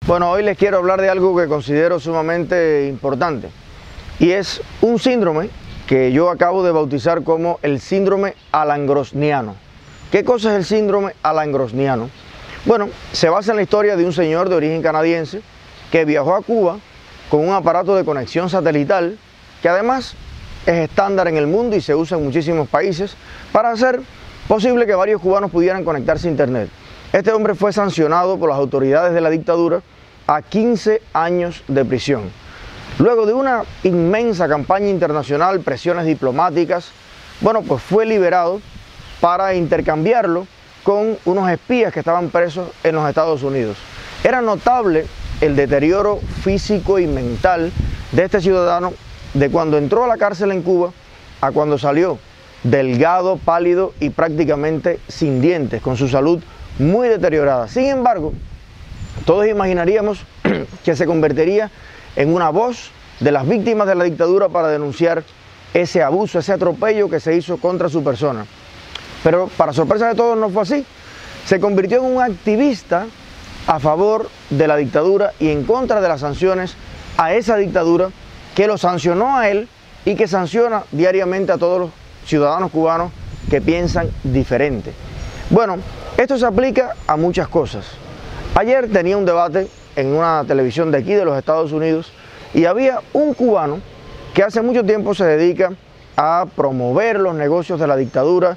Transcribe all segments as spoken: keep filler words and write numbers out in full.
Bueno, hoy les quiero hablar de algo que considero sumamente importante y es un síndrome que yo acabo de bautizar como el síndrome alangrosniano. ¿Qué cosa es el síndrome alangrosniano? Bueno, se basa en la historia de un señor de origen canadiense que viajó a Cuba con un aparato de conexión satelital que además es estándar en el mundo y se usa en muchísimos países para hacer posible que varios cubanos pudieran conectarse a internet. Este hombre fue sancionado por las autoridades de la dictadura a quince años de prisión. Luego de una inmensa campaña internacional, presiones diplomáticas, bueno, pues fue liberado para intercambiarlo con unos espías que estaban presos en los Estados Unidos. Era notable el deterioro físico y mental de este ciudadano de cuando entró a la cárcel en Cuba a cuando salió, delgado, pálido y prácticamente sin dientes, con su salud muy deteriorada. Sin embargo, todos imaginaríamos que se convertiría en una voz de las víctimas de la dictadura para denunciar ese abuso, ese atropello que se hizo contra su persona. Pero para sorpresa de todos no fue así. Se convirtió en un activista a favor de la dictadura y en contra de las sanciones a esa dictadura que lo sancionó a él y que sanciona diariamente a todos los ciudadanos cubanos que piensan diferente. Bueno, esto se aplica a muchas cosas. Ayer tenía un debate en una televisión de aquí de los Estados Unidos y había un cubano que hace mucho tiempo se dedica a promover los negocios de la dictadura,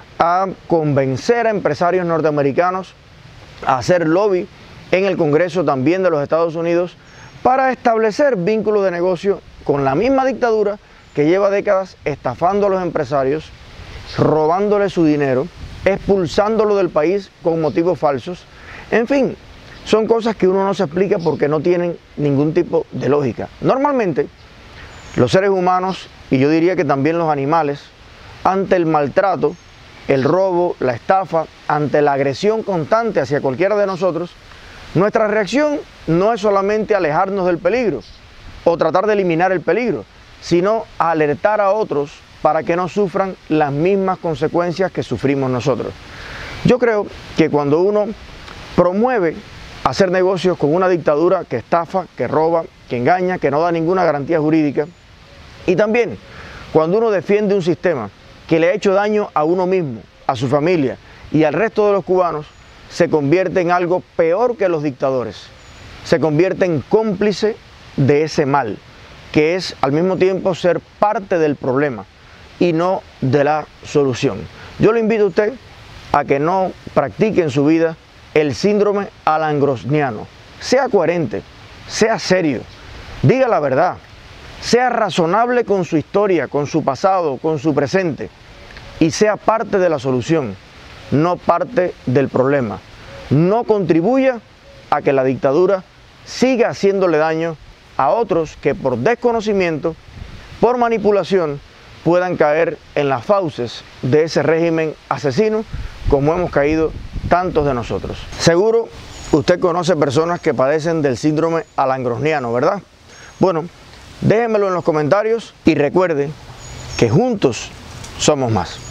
a convencer a empresarios norteamericanos a hacer lobby en el Congreso también de los Estados Unidos para establecer vínculos de negocio con la misma dictadura que lleva décadas estafando a los empresarios, robándole su dinero, expulsándolo del país con motivos falsos. En fin, son cosas que uno no se explica porque no tienen ningún tipo de lógica. Normalmente, los seres humanos, y yo diría que también los animales, ante el maltrato, el robo, la estafa, ante la agresión constante hacia cualquiera de nosotros, nuestra reacción no es solamente alejarnos del peligro o tratar de eliminar el peligro, sino alertar a otros para que no sufran las mismas consecuencias que sufrimos nosotros. Yo creo que cuando uno promueve hacer negocios con una dictadura que estafa, que roba, que engaña, que no da ninguna garantía jurídica, y también cuando uno defiende un sistema que le ha hecho daño a uno mismo, a su familia y al resto de los cubanos, se convierte en algo peor que los dictadores. Se convierte en cómplice de ese mal, que es al mismo tiempo ser parte del problema y no de la solución. Yo le invito a usted a que no practique en su vida el síndrome alangrosniano. Sea coherente, sea serio, diga la verdad, sea razonable con su historia, con su pasado, con su presente y sea parte de la solución, no parte del problema. No contribuya a que la dictadura siga haciéndole daño a otros que por desconocimiento, por manipulación, puedan caer en las fauces de ese régimen asesino como hemos caído tantos de nosotros. Seguro usted conoce personas que padecen del síndrome alangrosniano, ¿verdad? Bueno, déjenmelo en los comentarios y recuerde que juntos somos más.